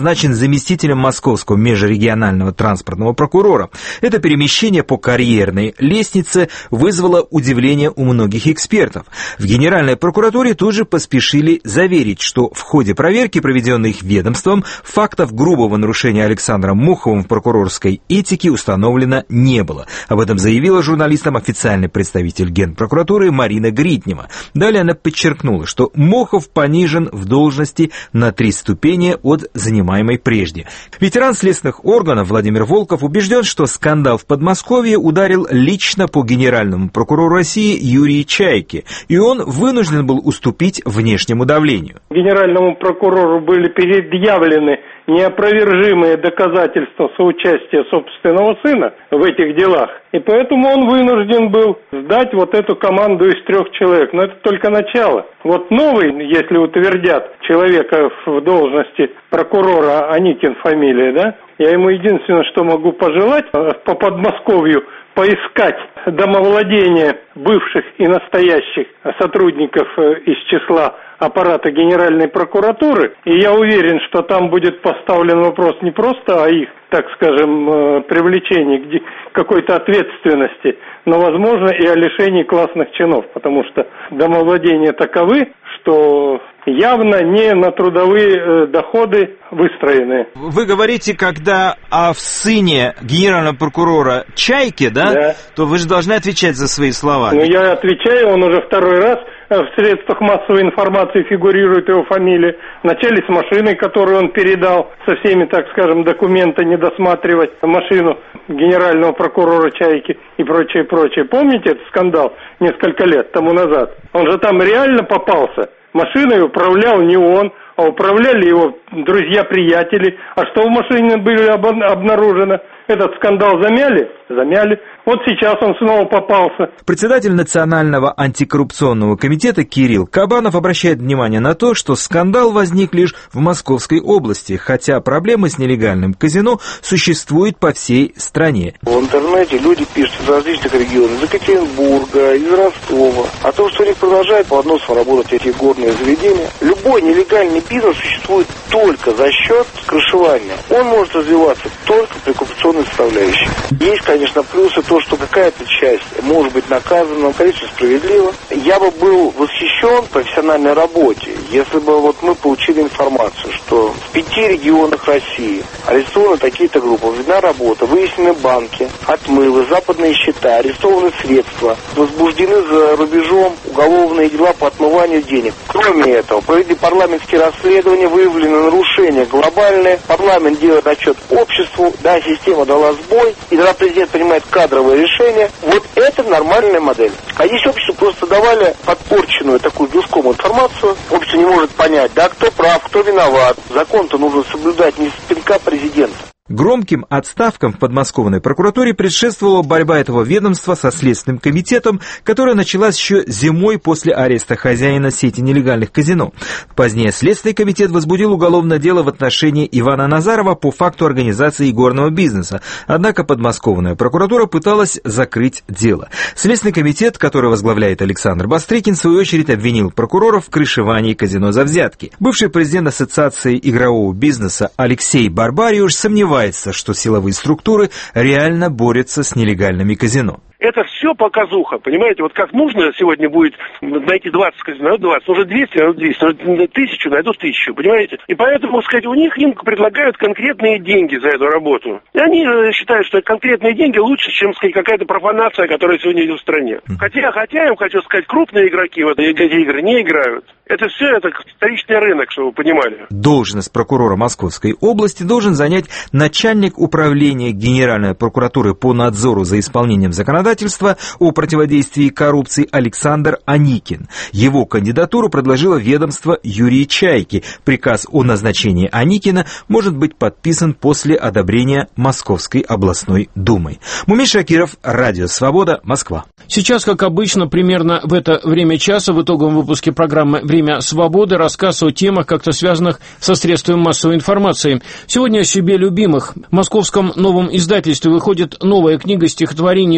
Speaker 19: заместителем московского межрегионального транспортного прокурора. Это перемещение по карьерной лестнице вызвало удивление у многих экспертов. В Генеральной прокуратуре тут же поспешили заверить, что в ходе проверки, проведенной их ведомством, фактов грубого нарушения Александром Моховым в прокурорской этике установлено не было. Об этом заявила журналистам официальный представитель Генпрокуратуры Марина Гриднева. Далее она подчеркнула, что Мохов понижен в должности на 3 ступени от занимаемой прежде. Ветеран следственных органов Владимир Волков убежден, что скандал в Подмосковье ударил лично по генеральному прокурору России Юрию Чайке, и он вынужден был уступить внешнему давлению.
Speaker 20: Генеральному прокурору были предъявлены неопровержимые доказательства соучастия собственного сына в этих делах. И поэтому он вынужден был сдать вот эту команду из 3 человек. Но это только начало. Вот новый, если утвердят человека в должности прокурора, Аникин фамилия, да, я ему единственное, что могу пожелать, по Подмосковью поискать домовладения бывших и настоящих сотрудников из числа аппарата Генеральной прокуратуры. И я уверен, что там будет поставлен вопрос не просто о их, так скажем, привлечении к какой-то ответственности, но, возможно, и о лишении классных чинов, потому что домовладения таковы, что явно не на трудовые доходы выстроены.
Speaker 19: Вы говорите, когда о сыне генерального прокурора Чайки, да? То вы же должны отвечать за свои слова.
Speaker 20: Ну, я отвечаю, он уже 2-й раз в средствах массовой информации фигурирует его фамилия. Вначале с машиной, которую он передал, со всеми, так скажем, документами досматривать машину генерального прокурора Чайки и прочее, прочее. Помните этот скандал несколько лет тому назад? Он же там реально попался. Машиной управлял не он, а управляли его друзья-приятели. А что в машине было обнаружено? Этот скандал замяли? Замяли. Вот сейчас он снова попался.
Speaker 19: Председатель Национального антикоррупционного комитета Кирилл Кабанов обращает внимание на то, что скандал возник лишь в Московской области, хотя проблема с нелегальным казино существует по всей стране.
Speaker 21: В интернете люди пишут из различных регионов, из Екатеринбурга, из Ростова, о том, что у них продолжают по односам работать эти горные заведения. Любой нелегальный бизнес существует только за счет крышевания. Он может развиваться только при коррупционной составляющей. Есть, конечно, плюсы, то, что какая-то часть может быть наказана, конечно, справедливо. Я бы был восхищен профессиональной работе, если бы вот мы получили информацию, что в 5 регионах России арестованы такие-то группы, видна работа, выяснены банки, отмывы, западные счета, арестованы средства, возбуждены за рубежом уголовные дела по отмыванию денег. Кроме этого, проведены парламентские расследования, выявлены нарушения глобальные, парламент делает отчет обществу, да, система дала сбой, и тогда президент принимает кадровое решение. Вот это нормальная модель. А здесь обществу просто давали подпорченную такую душком информацию. Общество не может понять, да, кто прав, кто виноват. Закон-то нужно соблюдать не с пинка президента.
Speaker 19: Громким отставкам в подмосковной прокуратуре предшествовала борьба этого ведомства со Следственным комитетом, которая началась еще зимой после ареста хозяина сети нелегальных казино. Позднее Следственный комитет возбудил уголовное дело в отношении Ивана Назарова по факту организации игорного бизнеса, однако подмосковная прокуратура пыталась закрыть дело. Следственный комитет, который возглавляет Александр Бастрыкин, в свою очередь обвинил прокуроров в крышевании казино за взятки. Бывший президент Ассоциации игрового бизнеса Алексей Барбариуш сомневается, что силовые структуры реально борются с нелегальными казино.
Speaker 22: Это все показуха, понимаете? Вот как нужно сегодня будет найти 20 казино, найдут 20, уже 200, найдут 200, найдут 1000, найдут 1000, понимаете? И поэтому, сказать, у них им предлагают конкретные деньги за эту работу. И они считают, что конкретные деньги лучше, чем, сказать, какая-то профанация, которая сегодня идет в стране. Хотя я им хочу сказать, крупные игроки в эти игры не играют. Это все, это вторичный рынок, чтобы вы понимали.
Speaker 19: Должность прокурора Московской области должен занять начальник управления Генеральной прокуратуры по надзору за исполнением законодательства о противодействии коррупции Александр Аникин. Его кандидатуру предложило ведомство Юрия Чайки. Приказ о назначении Аникина может быть подписан после одобрения Московской областной думой. Мумин Шакиров, Радио Свобода, Москва.
Speaker 2: Сейчас, как обычно, примерно в это время часа в итоговом выпуске программы «Время свободы» рассказ о темах, как-то связанных со средствами массовой информации. Сегодня о себе любимых. В московском новом издательстве выходит новая книга стихотворений и поэм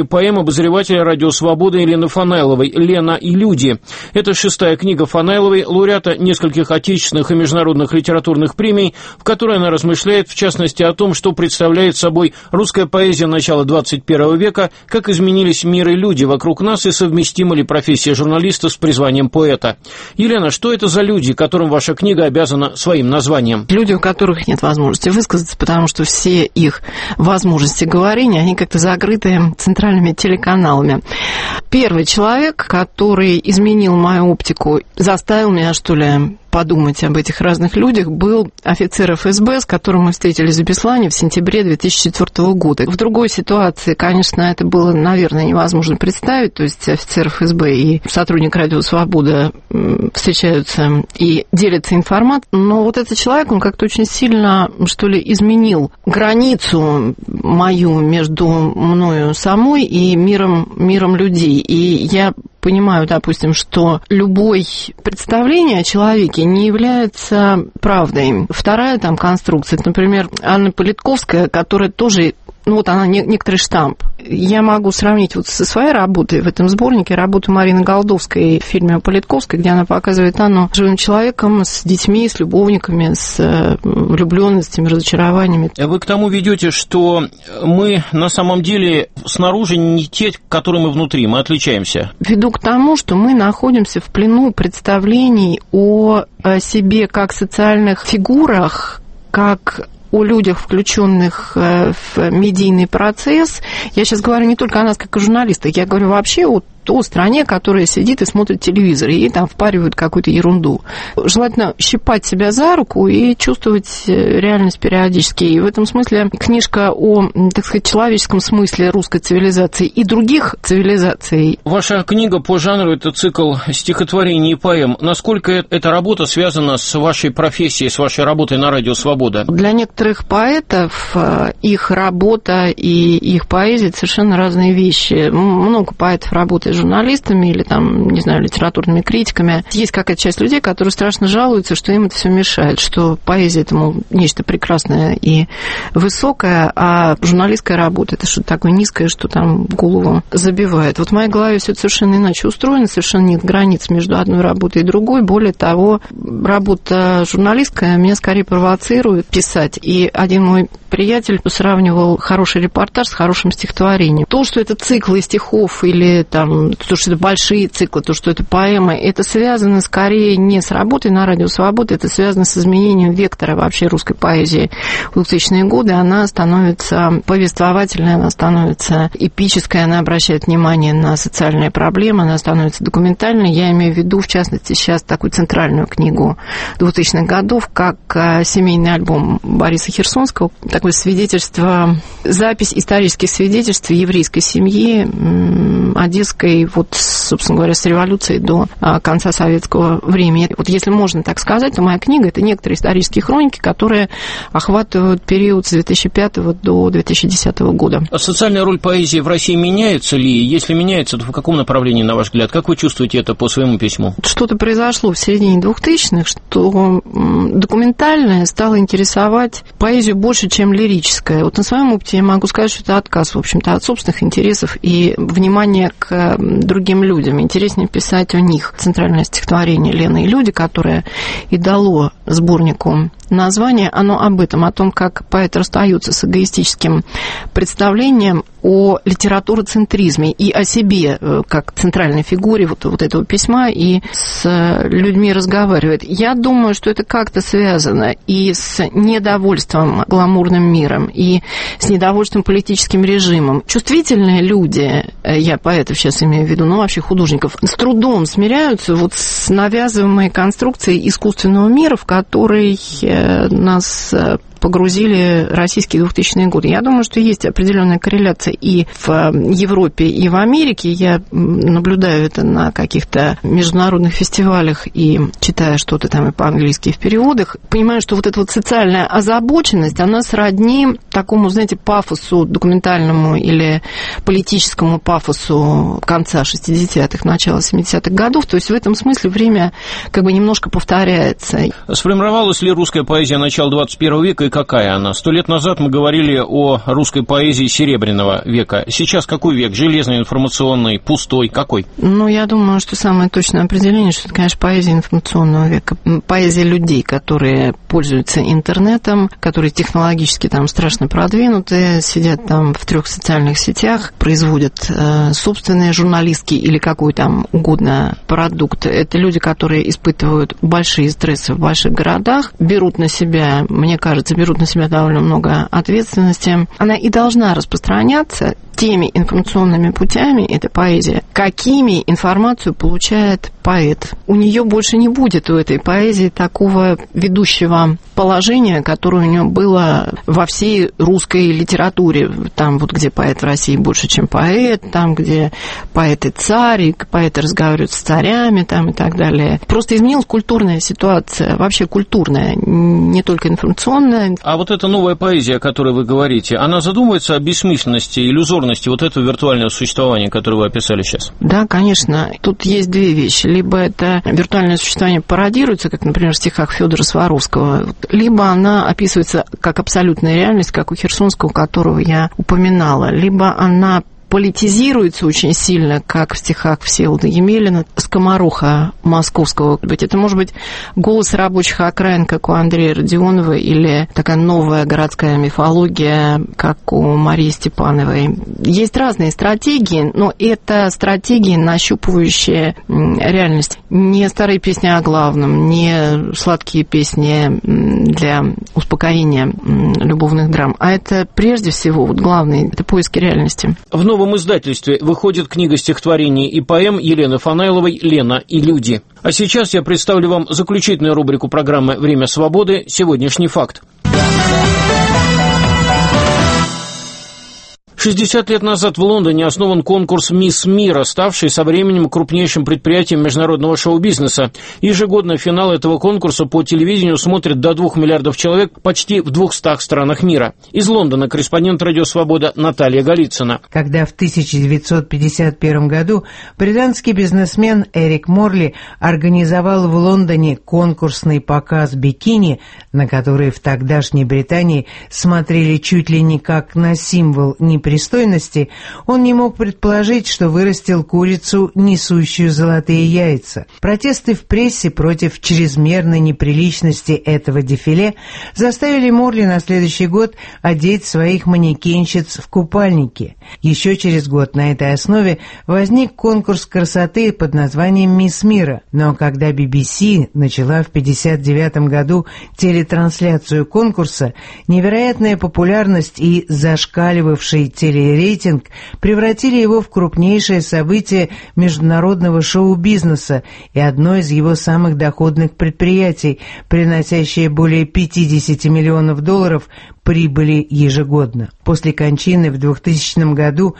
Speaker 2: обозревателя «Радио Свобода» Елены Фанайловой «Лена и люди». Это 6-я книга Фанайловой, лауреата нескольких отечественных и международных литературных премий, в которой она размышляет, в частности, о том, что представляет собой русская поэзия начала 21 века, как изменились мир и люди вокруг нас и совместима ли профессия журналиста с призванием поэта. Елена, что это за люди, которым ваша книга обязана своим названием?
Speaker 4: Люди, у которых нет возможности высказаться, потому что все их возможности говорения, они как-то закрыты центральными телеканалами. Первый человек, который изменил мою оптику, заставил меня, что ли, подумать об этих разных людях, был офицер ФСБ, с которым мы встретились в Беслане в сентябре 2004 года. В другой ситуации, конечно, это было, наверное, невозможно представить, то есть офицер ФСБ и сотрудник «Радио Свобода» встречаются и делятся информацией, но вот этот человек, он как-то очень сильно, что ли, изменил границу мою между мною самой и миром людей. И я понимаю, допустим, что любое представление о человеке не является правдой. Вторая там конструкция, это, например, Анна Политковская, которая тоже, ну вот она некоторый штамп. Я могу сравнить вот со своей работой в этом сборнике, работу Марины Голдовской в фильме о Политковской, где она показывает Анну живым человеком, с детьми, с любовниками, с влюбленностями, разочарованиями.
Speaker 2: Вы к тому ведете, что мы на самом деле снаружи не те, которые мы внутри, мы отличаемся.
Speaker 4: Веду к тому, что мы находимся в плену представлений о себе как социальных фигурах, как о людях, включенных в медийный процесс. Я сейчас говорю не только о нас, как о журналистах, я говорю вообще о стране, которая сидит и смотрит телевизор, и ей там впаривают какую-то ерунду. Желательно щипать себя за руку и чувствовать реальность периодически. И в этом смысле книжка о, так сказать, человеческом смысле русской цивилизации и других цивилизаций.
Speaker 2: Ваша книга по жанру – это цикл стихотворений и поэм. Насколько эта работа связана с вашей профессией, с вашей работой на «Радио Свобода»?
Speaker 4: Для некоторых поэтов их работа и их поэзия – это совершенно разные вещи. Много поэтов работает с журналистами или, там, не знаю, литературными критиками. Есть какая-то часть людей, которые страшно жалуются, что им это все мешает, что поэзия – это, мол, нечто прекрасное и высокое, а журналистская работа – это что-то такое низкое, что там голову забивает. Вот в моей голове все это совершенно иначе устроено, совершенно нет границ между одной работой и другой. Более того, работа журналистская меня скорее провоцирует писать. И один мой приятель сравнивал хороший репортаж с хорошим стихотворением. То, что это циклы стихов или там, то, что это большие циклы, то, что это поэмы, это связано скорее не с работой на «Радио Свобода», это связано с изменением вектора вообще русской поэзии. В 2000-е годы она становится повествовательной, она становится эпической, она обращает внимание на социальные проблемы, она становится документальной. Я имею в виду, в частности, сейчас такую центральную книгу 2000-х годов, как семейный альбом Бориса Херсонского, такое свидетельство, запись исторических свидетельств еврейской семьи одесской, вот, собственно говоря, с революции до конца советского времени. Вот если можно так сказать, то моя книга – это некоторые исторические хроники, которые охватывают период с 2005 до 2010 года.
Speaker 2: А социальная роль поэзии в России меняется ли? Если меняется, то в каком направлении, на ваш взгляд? Как вы чувствуете это по своему письму?
Speaker 4: Что-то произошло в середине 2000-х, что документальное стало интересовать поэзию больше, чем лирическое. Вот на своем опыте я могу сказать, что это отказ, в общем-то, от собственных интересов и внимания к другим людям. Интереснее писать о них. Центральное стихотворение «Лена и люди», которое и дало сборнику название, оно об этом, о том, как поэт расстается с эгоистическим представлением о литературоцентризме и о себе как центральной фигуре вот этого письма и с людьми разговаривает. Я думаю, что это как-то связано и с недовольством гламурным миром, и с недовольством политическим режимом. Чувствительные люди, я поэтов сейчас имею в виду, но вообще художников, с трудом смиряются вот с навязываемой конструкцией искусственного мира, в который нас погрузили российские 2000-е годы. Я думаю, что есть определенная корреляция и в Европе, и в Америке. Я наблюдаю это на каких-то международных фестивалях и читая что-то там и по-английски, и в переводах. Понимаю, что вот эта вот социальная озабоченность, она сродни такому, знаете, пафосу документальному или политическому пафосу конца конца 60-х, начала 70-х годов. То есть в этом смысле время как бы немножко повторяется.
Speaker 2: Сформировалась ли русская поэзия начала 21 века и какая она? 100 лет назад мы говорили о русской поэзии Серебряного века. Сейчас какой век? Железный, информационный, пустой? Какой?
Speaker 4: Ну, я думаю, что самое точное определение, что это, конечно, поэзия информационного века. Поэзия людей, которые пользуются интернетом, которые технологически там страшно продвинуты, сидят там в 3 социальных сетях, производят собственные журналистские или какой там угодно продукт. Это люди, которые испытывают большие стрессы в больших городах, берут на себя, мне кажется, довольно много ответственности. Она и должна распространяться теми информационными путями, эта поэзия, какими информацию получает поэт. У нее больше не будет, у этой поэзии, такого ведущего положения, которое у нее было во всей русской литературе. Там вот, где поэт в России больше, чем поэт, там, где поэт и царь, и поэты разговаривают с царями, там, и так далее. Просто изменилась культурная ситуация, вообще культурная, не только информационная.
Speaker 2: А вот эта новая поэзия, о которой вы говорите, она задумывается о бессмысленности, иллюзорности вот этого виртуального существования, которое вы описали сейчас?
Speaker 4: Да, конечно. Тут есть две вещи. Либо это виртуальное существование пародируется, как, например, в стихах Федора Сваровского, либо она описывается как абсолютная реальность, как у Херсонского, которого я упоминала, либо она политизируется очень сильно, как в стихах Всеволода Емелина, скомороха московского. Это может быть голос рабочих окраин, как у Андрея Родионова, или такая новая городская мифология, как у Марии Степановой. Есть разные стратегии, но это стратегии, нащупывающие реальность. Не старые песни о главном, не сладкие песни для успокоения любовных драм, а это прежде всего вот главное, это поиски реальности.
Speaker 2: В новом издательстве выходит книга стихотворений и поэм Елены Фанайловой «Лена и люди». А сейчас я представлю вам заключительную рубрику программы «Время свободы. Сегодняшний факт». 60 лет назад в Лондоне основан конкурс «Мисс Мира», ставший со временем крупнейшим предприятием международного шоу-бизнеса. Ежегодно финал этого конкурса по телевидению смотрят до 2 миллиардов человек почти в 200 странах мира. Из Лондона корреспондент «Радио Свобода» Наталья Голицына.
Speaker 5: Когда в 1951 году британский бизнесмен Эрик Морли организовал в Лондоне конкурсный показ бикини, на который в тогдашней Британии смотрели чуть ли не как на символ непристойности, он не мог предположить, что вырастил курицу, несущую золотые яйца. Протесты в прессе против чрезмерной неприличности этого дефиле заставили Морли на следующий год одеть своих манекенщиц в купальники. Еще через год на этой основе возник конкурс красоты под названием «Мисс Мира». Но когда BBC начала в 1959 году телетрансляцию конкурса, невероятная популярность и зашкаливавший телерейтинг превратили его в крупнейшее событие международного шоу-бизнеса и одно из его самых доходных предприятий, приносящее более 50 миллионов долларов прибыли ежегодно. После кончины в 2000 году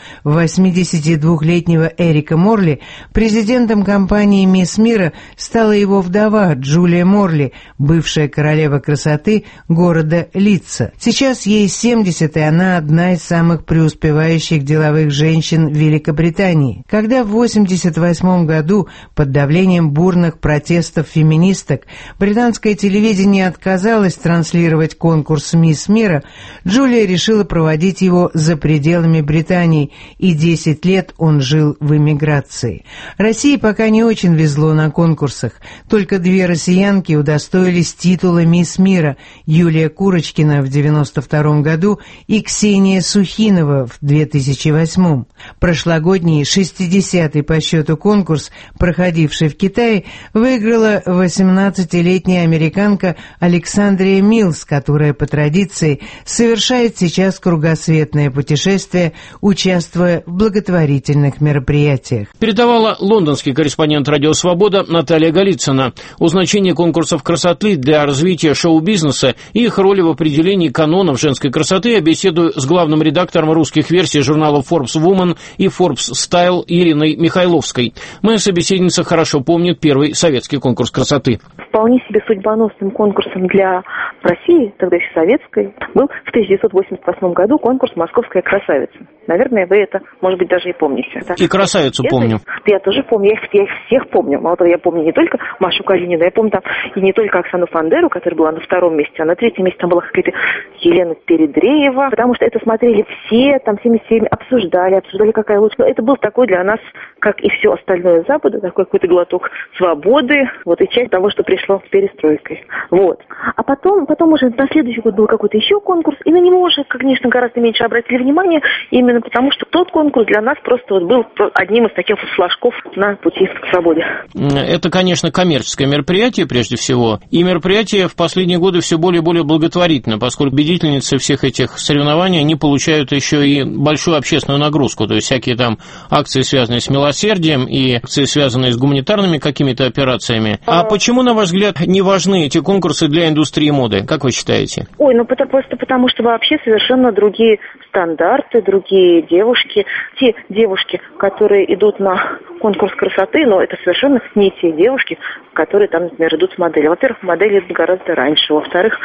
Speaker 5: 82-летнего Эрика Морли президентом компании «Мисс Мира» стала его вдова Джулия Морли, бывшая королева красоты города Лидса. Сейчас ей 70, и она одна из самых преуспевающих деловых женщин Великобритании. Когда в 1988 году под давлением бурных протестов феминисток британское телевидение отказалось транслировать конкурс «Мисс Мира», Джулия решила проводить его за пределами Британии, и 10 лет он жил в эмиграции. России пока не очень везло на конкурсах. Только 2 россиянки удостоились титула «Мисс Мира» – Юлия Курочкина в 1992 году и Ксения Сухинова в 2008. Прошлогодний 60-й по счету конкурс, проходивший в Китае, выиграла 18-летняя американка Александрия Милс, которая по традиции совершает сейчас кругосветное путешествие, участвуя в благотворительных мероприятиях.
Speaker 2: Передавала лондонский корреспондент «Радио Свобода» Наталья Голицына. О значении конкурсов красоты для развития шоу-бизнеса и их роли в определении канонов женской красоты я беседую с главным редактором русских версий журналов Forbes Woman и Forbes Style Ириной Михайловской. Моя собеседница хорошо помнит первый советский конкурс красоты.
Speaker 3: Вполне себе судьбоносным конкурсом для России, тогда еще советской, был в 1988 году конкурс «Московская красавица». Наверное, вы это, может быть, даже и помните.
Speaker 2: И красавицу помню.
Speaker 3: Я тоже помню, я их всех помню. Мало того, я помню не только Машу Калинину, я помню там и не только Оксану Фандеру, которая была на втором месте, а на третьем месте там была какая-то Елена Передреева, потому что это смотрели все, там всеми обсуждали, какая лучше. Это был такой для нас, как и все остальное Запада, такой какой-то глоток свободы, вот и часть того, что пришло с перестройкой. Вот. А потом уже на следующий год был какой-то еще конкурс, и на него уже, конечно, гораздо меньше обратили внимание, именно потому что тот конкурс для нас просто вот был одним из таких вот флажков на пути к свободе.
Speaker 2: Это, конечно, коммерческое мероприятие, прежде всего, и мероприятие в последние годы все более и более благотворительно, поскольку победительницы всех этих соревнований, они получают еще и большую общественную нагрузку, то есть всякие там акции, связанные с милосердием, и акции, связанные с гуманитарными какими-то операциями. А почему, на ваш взгляд, не важны эти конкурсы для индустрии моды? Как вы считаете?
Speaker 3: Ой, просто потому что вообще совершенно другие стандарты, другие девушки. Те девушки, которые идут на конкурс красоты, но это совершенно не те девушки, которые там, например, идут с моделью. Во-первых, модели идут гораздо раньше. Во-вторых,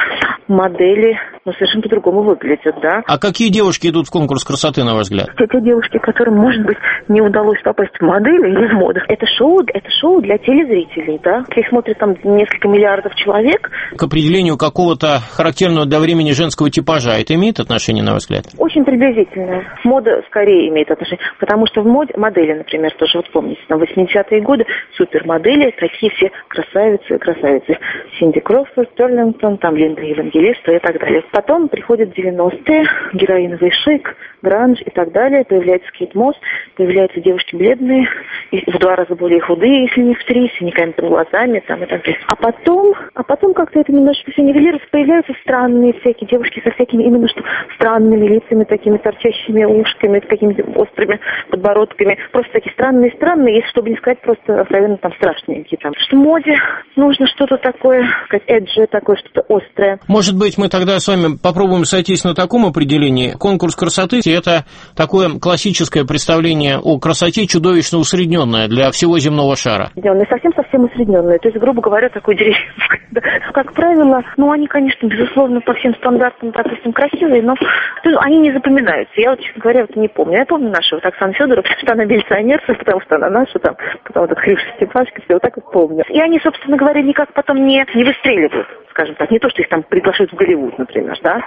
Speaker 3: модели совершенно по-другому выглядят, да.
Speaker 2: А какие девушки идут в конкурс красоты, на ваш взгляд?
Speaker 3: Это те девушки, которым, может быть, не удалось попасть в модели или в моду. Это шоу для телезрителей, да. Их смотрят там несколько миллиардов человек.
Speaker 2: К определению какого-то характерного для времени женского типажа это имеет отношение, на ваш взгляд?
Speaker 3: Очень приблизительно. Мода скорее имеет отношение, потому что в моде модели, например, тоже вот помните, там 80-е годы супермодели, такие все красавицы. Синди Кроуфорд, Перлингтон, там Линда Евангелиста и так далее. Потом приходят 90-е, героиновый шик, гранж и так далее. Появляется Кейт Мосс, появляются девушки бледные, в 2 раза более худые, если не в 3, с синяками под глазами, там и так далее. А потом как-то это немножечко все нивелируется, появляются странные всякие девушки со всякими именно что странными лицами, такими торчащими ушками, с какими-то острыми подбородками. Просто такие странные, если чтобы не сказать просто откровенно там страшненькие. Там. Что в моде нужно что-то такое, как эджи, такое что-то острое.
Speaker 2: Может быть, мы тогда с вами попробуем сойтись на таком определении. Конкурс красоты – это такое классическое представление о красоте, чудовищно усредненное для всего земного шара.
Speaker 3: Совсем усредненное. То есть, грубо говоря, такой деревенский. Как правило, они, конечно, безусловно, по всем стандартам, допустим, красивые, но они не запоминаются. Я, честно говоря, не помню. Я помню нашу Оксану Федорову, потому что она милиционерша, потому что она наша, там, потом этот Хрюша Степашка, все вот так вот помню. И они, собственно говоря, никак потом не выстреливают, скажем так. Не то, что их там приглашают в Голливуд, например, да?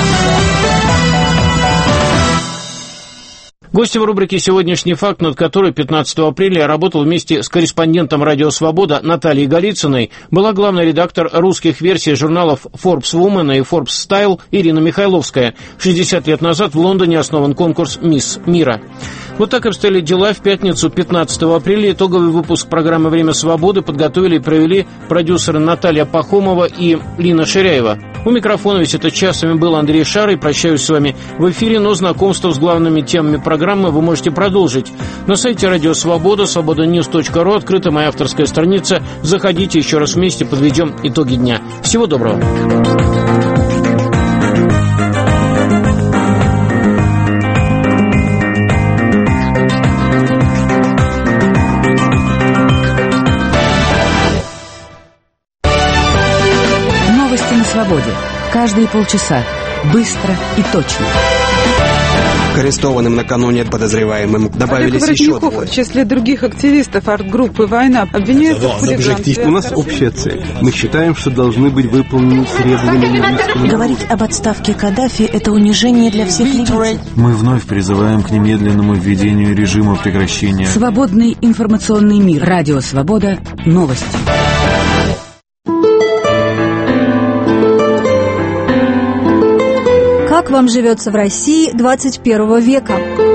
Speaker 2: Гостем рубрики «Сегодняшний факт», над которой 15 апреля я работал вместе с корреспондентом «Радио Свобода» Натальей Голицыной, была главный редактор русских версий журналов Forbes Woman и Forbes Style Ирина Михайловская. 60 лет назад в Лондоне основан конкурс «Мисс Мира». Вот так обстояли дела в пятницу, 15 апреля. Итоговый выпуск программы «Время свободы» подготовили и провели продюсеры Наталья Пахомова и Лина Ширяева. У микрофона весь этот час с вами был Андрей Шар, и прощаюсь с вами в эфире, но знакомство с главными темами программы вы можете продолжить. На сайте Радио Свобода, свободаньюс.ру, открыта моя авторская страница. Заходите, еще раз вместе подведем итоги дня. Всего доброго.
Speaker 15: Новости на свободе. Каждые полчаса. Быстро и точно.
Speaker 8: К арестованным накануне подозреваемым добавились еще двое.
Speaker 6: В числе других активистов арт-группы «Война» обвиняются в хулиганстве.
Speaker 23: У нас общая цель. Мы считаем, что должны быть выполнены требования ливийского.
Speaker 15: Говорить об отставке Каддафи – это унижение для всех ливийцев.
Speaker 23: Мы вновь призываем к немедленному введению режима прекращения.
Speaker 15: Свободный информационный мир. Радио Свобода. Новости.
Speaker 24: Как вам живется в России 21 века?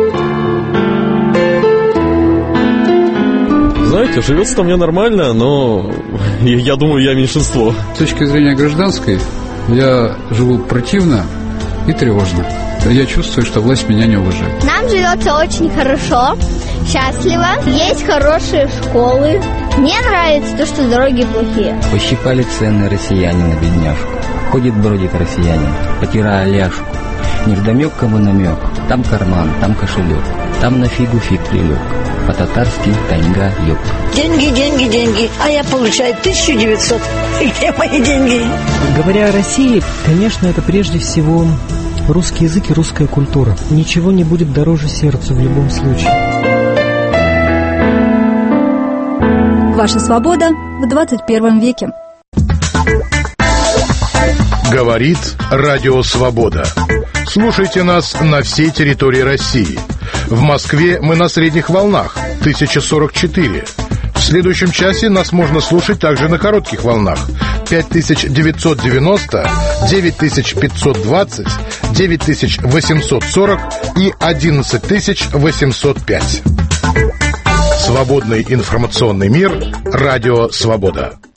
Speaker 25: Знаете, живется-то мне нормально, но я думаю, я меньшинство.
Speaker 26: С точки зрения гражданской, я живу противно и тревожно. Я чувствую, что власть меня не уважает.
Speaker 27: Нам живется очень хорошо, счастливо, есть хорошие школы. Мне нравится то, что дороги плохие.
Speaker 28: Пощипали цены россияне на бедняжку. Ходит, бродит россиянин, потирая ляжку.
Speaker 1: Невдомек кому намек, там карман, там кошелек, там на фигу фиг прилег. По-татарски таньга ёб.
Speaker 7: Деньги, деньги, деньги, а я получаю 1900. Где мои деньги?
Speaker 9: Говоря о России, конечно, это прежде всего русский язык и русская культура. Ничего не будет дороже сердцу в любом случае.
Speaker 24: Ваша свобода в 21 веке.
Speaker 10: Говорит Радио Свобода. Слушайте нас на всей территории России. В Москве мы на средних волнах 1044. В следующем часе нас можно слушать также на коротких волнах 5990, 9520, 9840 и 11805. Свободный информационный мир. Радио Свобода.